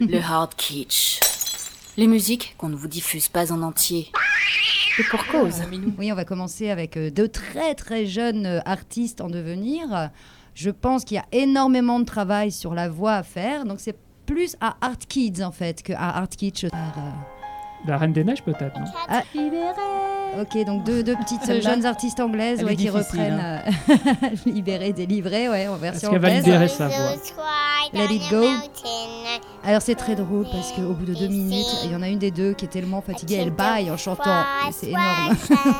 Le hard kitsch. Les musiques qu'on ne vous diffuse pas en entier. Et pour cause. Oui, on va commencer avec deux très très jeunes artistes en devenir. Je pense qu'il y a énormément de travail sur la voix à faire, donc c'est plus à Art Kids en fait que à Art Kitsch. La Reine des Neiges peut-être, non? Ok, donc deux petites jeunes artistes anglaises qui reprennent Libéré, délivré, en version Est-ce qu'elle va anglaise. libérer sa voix? Let it go. Alors c'est très drôle parce qu'au bout de 2 minutes, il y en a une des deux qui est tellement fatiguée, elle bâille en chantant. Et c'est énorme.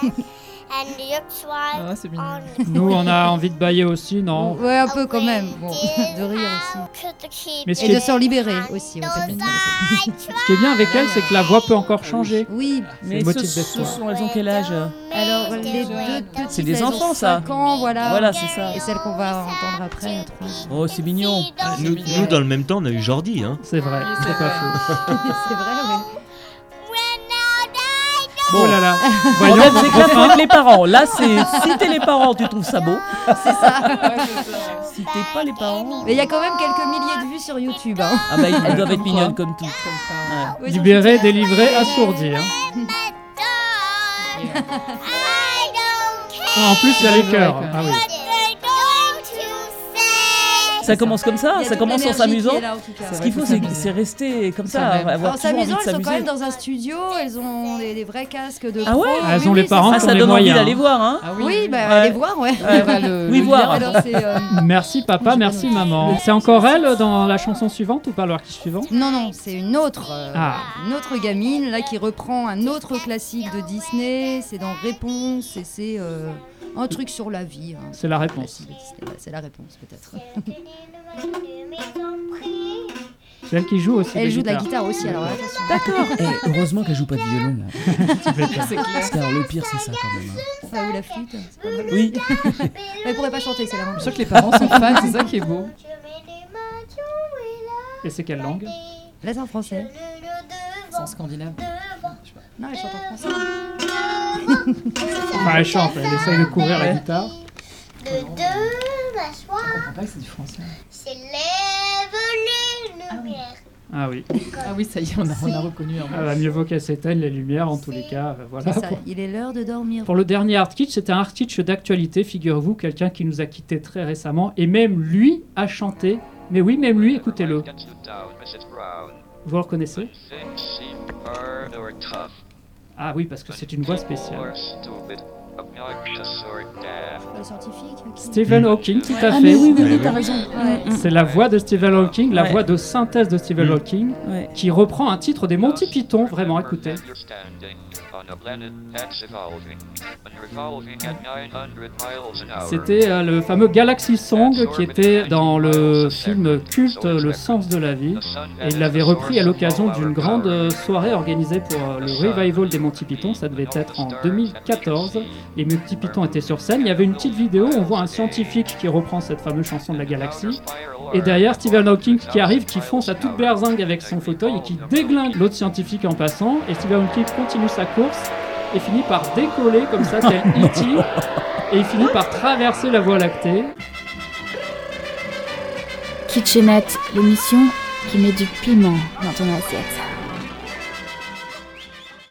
Ah, c'est mignon. Nous, on a envie de bailler aussi, non? Ouais, un peu quand même. Bon, de rire aussi. Mais ce Et qui de est- s'en libérer aussi. Ce qui est bien avec elle, c'est que la voix peut encore changer. Oui. Mais le motif ce d'espoir. sont, elles ont quel âge? Alors les deux petites, C'est des elles ont enfants, ça. 5 ans, voilà. Voilà, c'est ça. Et celle qu'on va entendre après à 3 ans. Oh, c'est mignon. Nous, dans le même temps, on a eu Jordi. Hein. C'est vrai, c'est pas faux. C'est vrai, oui. Oh là là. En Voyons, fait, c'est que là, faut être les parents. Là, c'est si t'es les parents, tu trouves ça beau. C'est ça. Si t'es pas les parents. Mais il y a quand même quelques milliers de vues sur YouTube. Hein. Ah bah, elles doivent être mignonnes comme tout. Oui, libéré, délivré, assourdi. Hein. Ah, en plus, il y a les chœurs. Ah oui. Ça commence comme ça, Il y a ça toute commence en l'énergie qui s'amusant. est là, en tout cas. Ce qu'il faut, c'est rester comme ça, avoir En toujours envie s'amusant, de elles sont quand s'amuser. même dans un studio, elles ont des vrais casques de Ah ouais pro. Elles Oui, ont oui, les parents Ah, qui ont ça les donne envie moyens. d'aller voir, hein. Oui, bah Ouais. allez voir, ouais. Oui, voir. Alors c'est Merci papa, merci maman. C'est encore elle dans la chanson suivante ou pas le artiste suivant? non, c'est une autre gamine là qui reprend un autre classique de Disney. C'est dans Réponse et c'est un truc sur la vie. Hein. C'est la réponse. Classique de Disney. Ouais, c'est la réponse peut-être. C'est elle qui joue aussi. Elle joue de la guitare aussi, alors attention. D'accord. Eh, heureusement qu'elle joue pas de violon. Là. C'est clair. Parce que alors, le pire, c'est ça quand même. Hein. Ça ou la flûte. C'est pas mal. Oui. Mais elle pourrait pas chanter, c'est la même Je chose. suis sûr que les parents sont fans, c'est ça qui est beau. Et c'est quelle langue? Là, c'est en français. C'est en scandinave. Non, elle chante en français. Enfin, elle chante, elle essaye de couvrir la guitare. Je comprends pas que c'est du français. Ah oui. Ah oui, ça y est, on a reconnu un Elle va mieux vaut qu'elle s'éteigne les lumières en tous les cas. Voilà. C'est ça, il est l'heure de dormir. Pour le dernier Art Kitsch, c'était un Art Kitsch d'actualité, figurez-vous, quelqu'un qui nous a quittés très récemment. Et même lui a chanté. Mais oui, même lui, écoutez-le. Vous le reconnaissez? Ah oui, parce que c'est une voix spéciale. Le scientifique. Stephen Hawking, tout à Ah, fait. mais oui, Mais t'as oui. raison. C'est la voix de Stephen Hawking, la Ouais. voix de synthèse de Stephen Hawking, Ouais. qui reprend un titre des Monty Python, vraiment, écoutez. C'était le fameux Galaxy Song qui était dans le film culte Le sens de la vie. Et il l'avait repris à l'occasion d'une grande soirée organisée pour le revival des Monty Python. Ça devait être en 2014. Les Monty Python étaient sur scène. Il y avait une petite vidéo, on voit un scientifique qui reprend cette fameuse chanson de la galaxie. Et derrière, Stephen Hawking qui arrive, qui fonce à toute berzingue avec son fauteuil et qui déglingue l'autre scientifique en passant. Et Stephen Hawking continue sa course et finit par décoller comme ça, tel E.T. Et il finit par traverser la Voie lactée. Kitchenette, l'émission qui met du piment dans ton assiette.